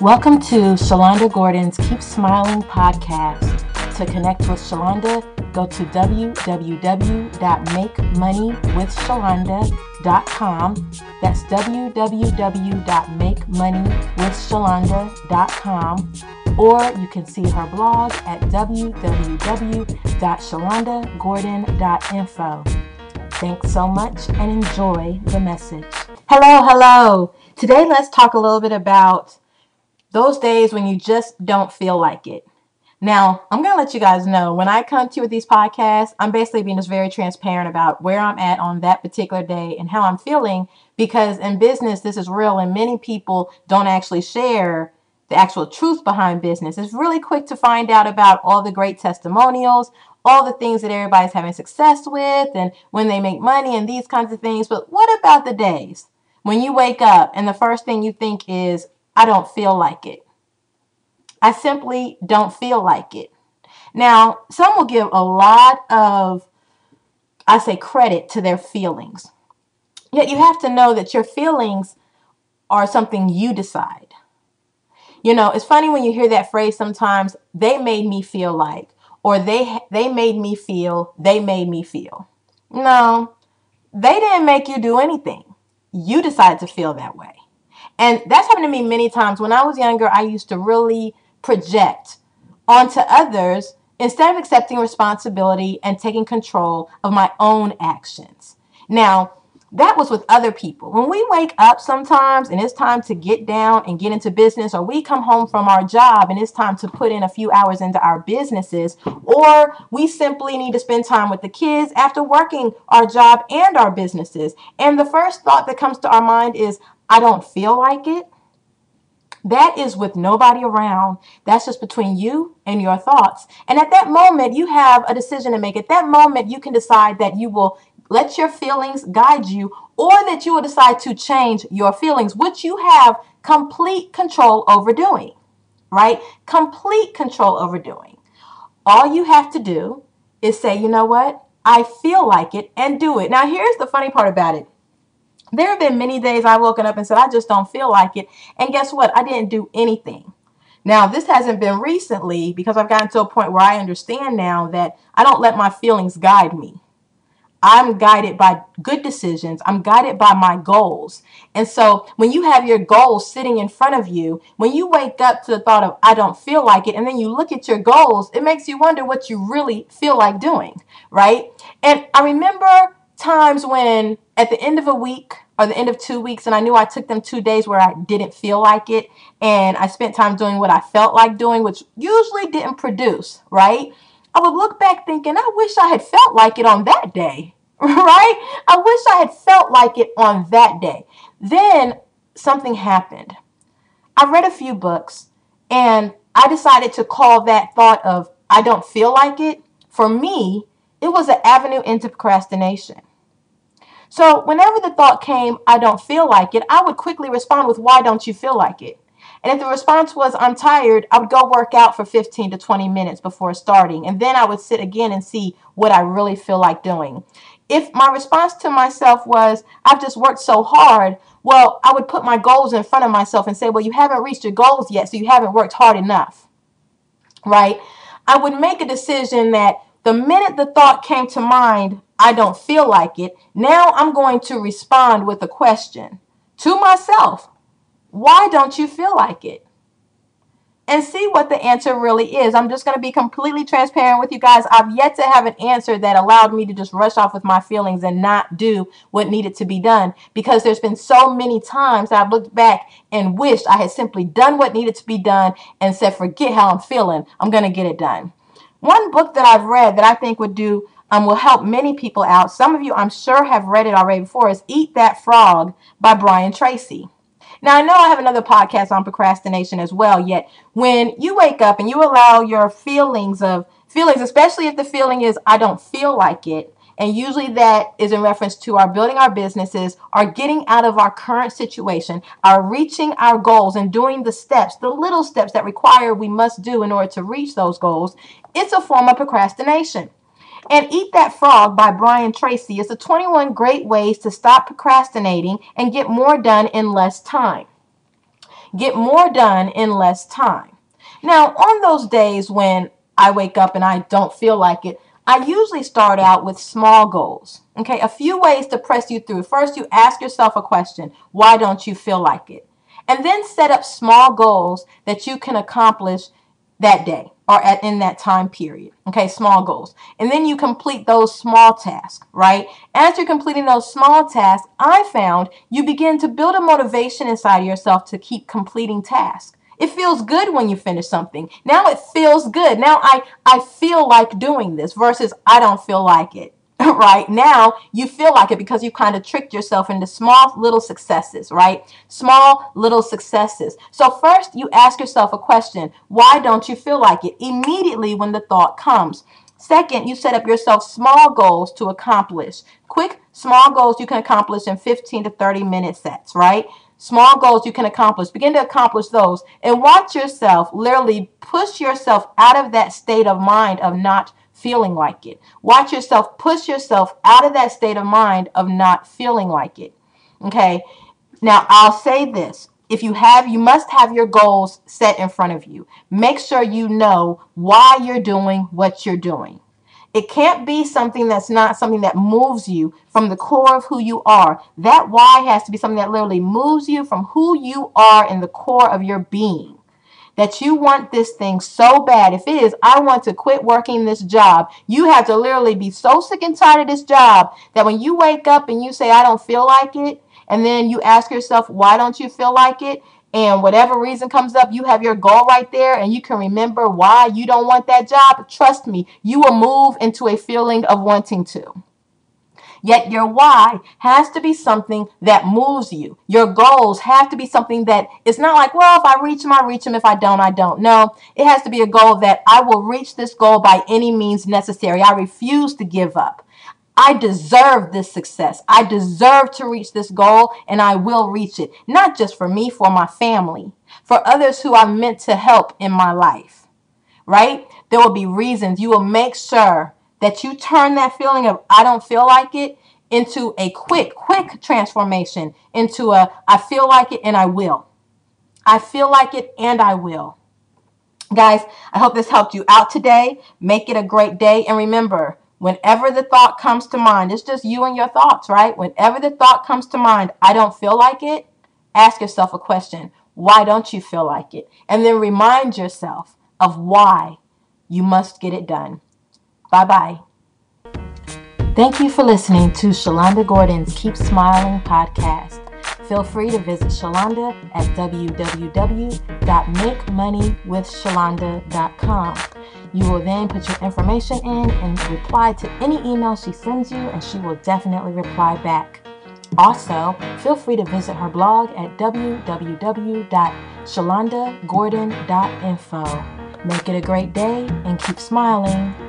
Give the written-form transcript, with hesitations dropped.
Welcome to Shalonda Gordon's Keep Smiling podcast. To connect with Shalonda, go to www.makemoneywithshalonda.com. That's www.makemoneywithshalonda.com. Or you can see her blog at www.shalondagordon.info. Thanks so much and enjoy the message. Hello. Today let's talk a little bit about those days when you just don't feel like it. Now, I'm going to let you guys know, when I come to you with these podcasts, I'm basically being just very transparent about where I'm at on that particular day and how I'm feeling, because in business, this is real and many people don't actually share the actual truth behind business. It's really quick to find out about all the great testimonials, all the things that everybody's having success with and when they make money and these kinds of things. But what about the days when you wake up and the first thing you think is, I don't feel like it. I simply don't feel like it. Now, some will give a lot of, credit to their feelings. Yet you have to know that your feelings are something you decide. You know, it's funny when you hear that phrase sometimes, they made me feel like, or they made me feel, they made me feel. No, they didn't make you do anything. You decided to feel that way. And that's happened to me many times. When I was younger, I used to really project onto others instead of accepting responsibility and taking control of my own actions. Now, that was with other people. When we wake up sometimes and it's time to get down and get into business, or we come home from our job and it's time to put in a few hours into our businesses, or we simply need to spend time with the kids after working our job and our businesses. And the first thought that comes to our mind is, I don't feel like it. That is with nobody around. That's just between you and your thoughts. And at that moment, you have a decision to make. At that moment, you can decide that you will let your feelings guide you, or that you will decide to change your feelings, which you have complete control over doing, right? Complete control over doing. All you have to do is say, you know what? I feel like it, and do it. Now, here's the funny part about it. There have been many days I've woken up and said, I just don't feel like it. And guess what? I didn't do anything. Now, this hasn't been recently, because I've gotten to a point where I understand now that I don't let my feelings guide me. I'm guided by good decisions. I'm guided by my goals. And so when you have your goals sitting in front of you, when you wake up to the thought of, I don't feel like it, and then you look at your goals, it makes you wonder what you really feel like doing, right? And I remember times when at the end of a week or the end of 2 weeks, and I knew I took them 2 days where I didn't feel like it, and I spent time doing what I felt like doing, which usually didn't produce, right? I would look back thinking, I wish I had felt like it on that day, right? I wish I had felt like it on that day. Then something happened. I read a few books, and I decided to call that thought of, I don't feel like it, for me, it was an avenue into procrastination. So whenever the thought came, I don't feel like it, I would quickly respond with, why don't you feel like it? And if the response was, I'm tired, I would go work out for 15 to 20 minutes before starting. And then I would sit again and see what I really feel like doing. If my response to myself was, I've just worked so hard, well, I would put my goals in front of myself and say, well, you haven't reached your goals yet, so you haven't worked hard enough, right? I would make a decision that the minute the thought came to mind, I don't feel like it, now I'm going to respond with a question to myself. Why don't you feel like it? And see what the answer really is. I'm just going to be completely transparent with you guys. I've yet to have an answer that allowed me to just rush off with my feelings and not do what needed to be done, because there's been so many times that I've looked back and wished I had simply done what needed to be done and said, forget how I'm feeling. I'm going to get it done. One book that I've read that I think will help many people out, some of you I'm sure have read it already before, is Eat That Frog by Brian Tracy. Now, I know I have another podcast on procrastination as well, yet when you wake up and you allow your feelings, especially if the feeling is, I don't feel like it, and usually that is in reference to our building our businesses, our getting out of our current situation, our reaching our goals and doing the steps, the little steps that we must do in order to reach those goals, it's a form of procrastination. And Eat That Frog by Brian Tracy is the 21 great ways to stop procrastinating and get more done in less time. get more done in less time. Now, on those days when I wake up and I don't feel like it, I usually start out with small goals. Okay, a few ways to press you through. First, you ask yourself a question. Why don't you feel like it? And then set up small goals that you can accomplish that day or in that time period. Okay, small goals. And then you complete those small tasks, right? As you're completing those small tasks, I found you begin to build a motivation inside of yourself to keep completing tasks. It feels good when you finish something. Now it feels good. Now I feel like doing this versus I don't feel like it. Right now you feel like it because you kind of tricked yourself into small little successes, right? Small little successes. So first you ask yourself a question. Why don't you feel like it? Immediately when the thought comes. Second, you set up yourself small goals to accomplish. Quick, small goals you can accomplish in 15 to 30 minute sets, right? Small goals you can accomplish. Begin to accomplish those and watch yourself literally push yourself out of that state of mind of not feeling like it. Watch yourself push yourself out of that state of mind of not feeling like it. Okay. Now I'll say this. If you must have your goals set in front of you. Make sure you know why you're doing what you're doing. It can't be something that's not something that moves you from the core of who you are. That why has to be something that literally moves you from who you are in the core of your being. That you want this thing so bad. If it is, I want to quit working this job, you have to literally be so sick and tired of this job that when you wake up and you say, I don't feel like it, and then you ask yourself, why don't you feel like it? And whatever reason comes up, you have your goal right there and you can remember why you don't want that job. Trust me, you will move into a feeling of wanting to. Yet your why has to be something that moves you. Your goals have to be something that it's not like, well, if I reach them, I reach them. If I don't, I don't. No, it has to be a goal that I will reach this goal by any means necessary. I refuse to give up. I deserve this success. I deserve to reach this goal and I will reach it. Not just for me, for my family, for others who I'm meant to help in my life, right? There will be reasons. You will make sure that you turn that feeling of I don't feel like it into a quick transformation into a I feel like it and I will. I feel like it and I will. Guys, I hope this helped you out today. Make it a great day. And remember, whenever the thought comes to mind, it's just you and your thoughts, right? Whenever the thought comes to mind, I don't feel like it, ask yourself a question. Why don't you feel like it? And then remind yourself of why you must get it done. Bye-bye. Thank you for listening to Shalonda Gordon's Keep Smiling podcast. Feel free to visit Shalonda at www.makemoneywithshalonda.com. You will then put your information in and reply to any email she sends you, and she will definitely reply back. Also, feel free to visit her blog at www.shalondagordon.info. Make it a great day and keep smiling.